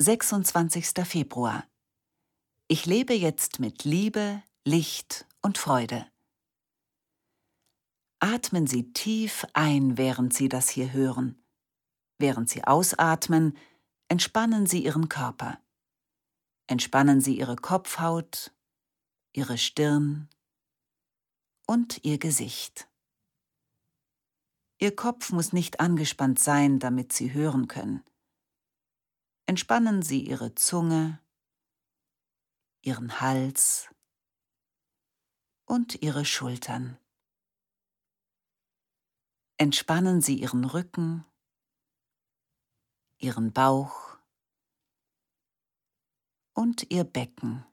26. Februar. Ich lebe jetzt mit Liebe, Licht und Freude. Atmen Sie tief ein, während Sie das hier hören. Während Sie ausatmen, entspannen Sie Ihren Körper. Entspannen Sie Ihre Kopfhaut, Ihre Stirn und Ihr Gesicht. Ihr Kopf muss nicht angespannt sein, damit Sie hören können. Entspannen Sie Ihre Zunge, Ihren Hals und Ihre Schultern. Entspannen Sie Ihren Rücken, Ihren Bauch und Ihr Becken.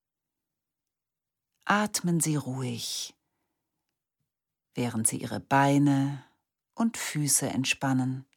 Atmen Sie ruhig, während Sie Ihre Beine und Füße entspannen.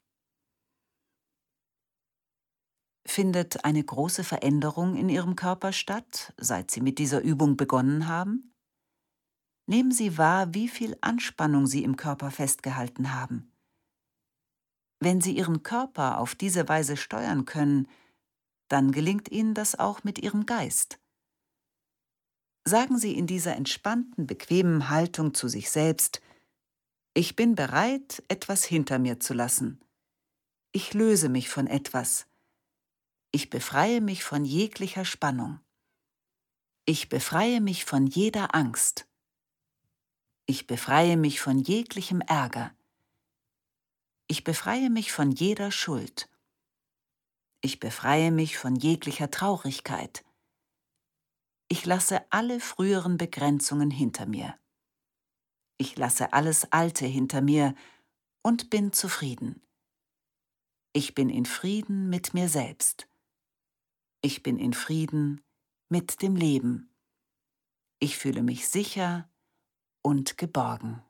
Findet eine große Veränderung in Ihrem Körper statt, seit Sie mit dieser Übung begonnen haben? Nehmen Sie wahr, wie viel Anspannung Sie im Körper festgehalten haben. Wenn Sie Ihren Körper auf diese Weise steuern können, dann gelingt Ihnen das auch mit Ihrem Geist. Sagen Sie in dieser entspannten, bequemen Haltung zu sich selbst: Ich bin bereit, etwas hinter mir zu lassen. Ich löse mich von etwas. Ich befreie mich von jeglicher Spannung. Ich befreie mich von jeder Angst. Ich befreie mich von jeglichem Ärger. Ich befreie mich von jeder Schuld. Ich befreie mich von jeglicher Traurigkeit. Ich lasse alle früheren Begrenzungen hinter mir. Ich lasse alles Alte hinter mir und bin zufrieden. Ich bin in Frieden mit mir selbst. Ich bin in Frieden mit dem Leben. Ich fühle mich sicher und geborgen.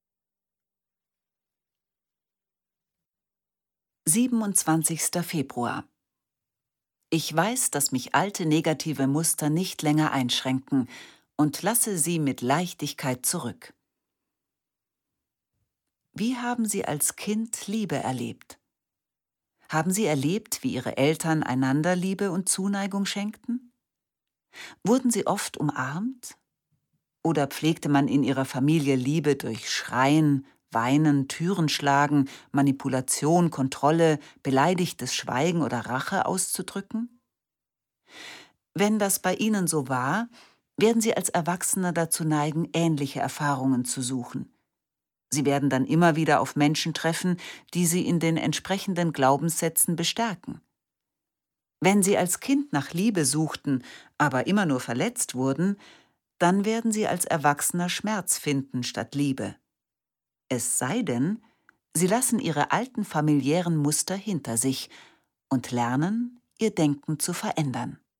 27. Februar. Ich weiß, dass mich alte negative Muster nicht länger einschränken und lasse sie mit Leichtigkeit zurück. Wie haben Sie als Kind Liebe erlebt? Haben Sie erlebt, wie Ihre Eltern einander Liebe und Zuneigung schenkten? Wurden Sie oft umarmt? Oder pflegte man in Ihrer Familie Liebe durch Schreien, Weinen, Türen schlagen, Manipulation, Kontrolle, beleidigtes Schweigen oder Rache auszudrücken? Wenn das bei Ihnen so war, werden Sie als Erwachsener dazu neigen, ähnliche Erfahrungen zu suchen. Sie werden dann immer wieder auf Menschen treffen, die Sie in den entsprechenden Glaubenssätzen bestärken. Wenn Sie als Kind nach Liebe suchten, aber immer nur verletzt wurden, dann werden Sie als Erwachsener Schmerz finden statt Liebe. Es sei denn, Sie lassen Ihre alten familiären Muster hinter sich und lernen, Ihr Denken zu verändern.